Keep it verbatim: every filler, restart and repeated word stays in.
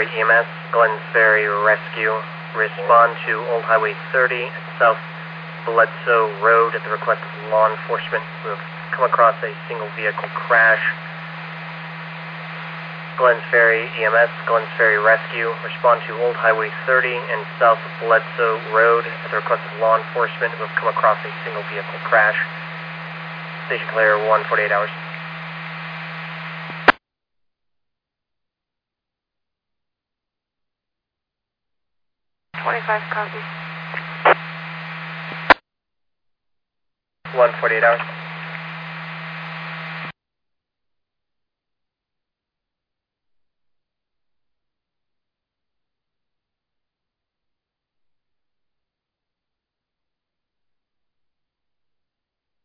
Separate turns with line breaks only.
Ferry E M S, Glens Ferry Rescue. Respond to Old Highway thirty, South Bledsoe Road at the request of law enforcement. We have come across a single vehicle crash. Glens Ferry E M S, Glens Ferry Rescue. Respond to Old Highway thirty and South Bledsoe Road at the request of law enforcement. We have come across a single vehicle crash. Station clear, one forty-eight hours.
twenty-five copy.
one forty-eight hours.